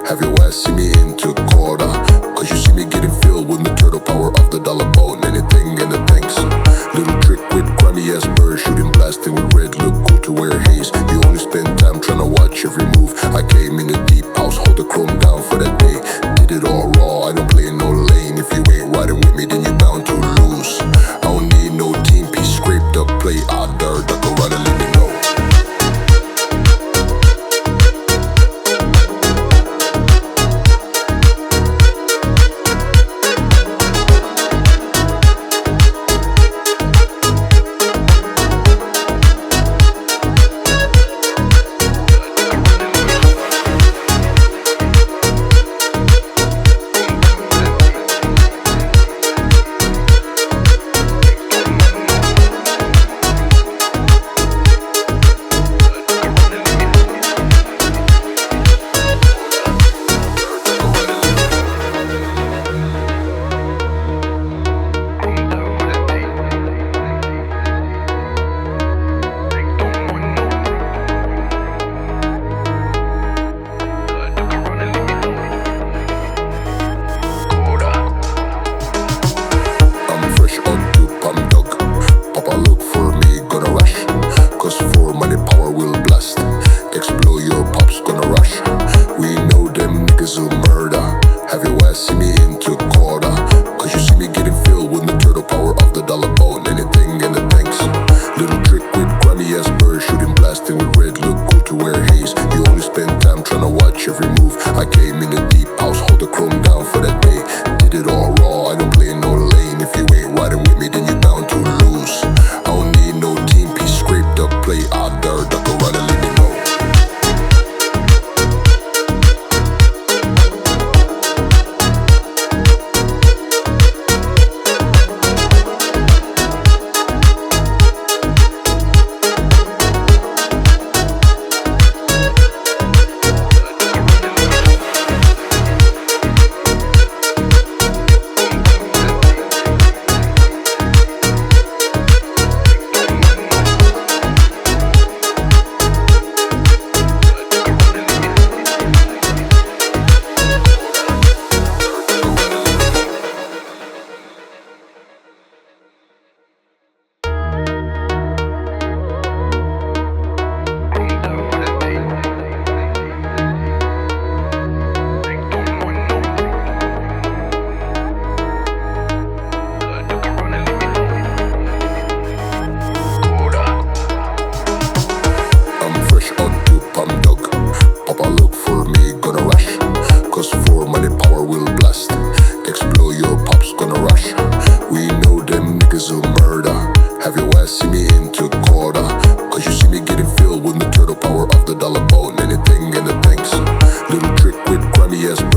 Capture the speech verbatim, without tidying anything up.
Have your ass see me into quarter? Cause you see me getting filled with the turtle power of the dollar bone. Anything and the things. Little trick with grimy ass birds shooting blasting with red. Look cool to wear haze. You only spend time trying to watch every move. I came in the deep house, hold the chrome down for that day. Did it all raw, I don't play in no lane. If you ain't riding with me, then you're bound to lose. I don't need no team piece scraped up play. I dare duck around and let me know. Have your ass see me into quarter? Cause you see me getting filled with the turtle power of the dollar bone. Anything and the things. Little trick with grimy ass birds shooting blasting with red. Look cool to wear haze. You only spend time trying to watch every move. I came in the deep house, hold the chrome down for that day. Did it all raw, I don't play in no lane. If you ain't riding with me, then you're bound to lose. I don't need no team piece scraped up play. I dare duck around and let me know. Have your ass see me into quarter? Cause you see me getting filled with the turtle power of the dollar bone. Anything and the things. Little trick with grimy ass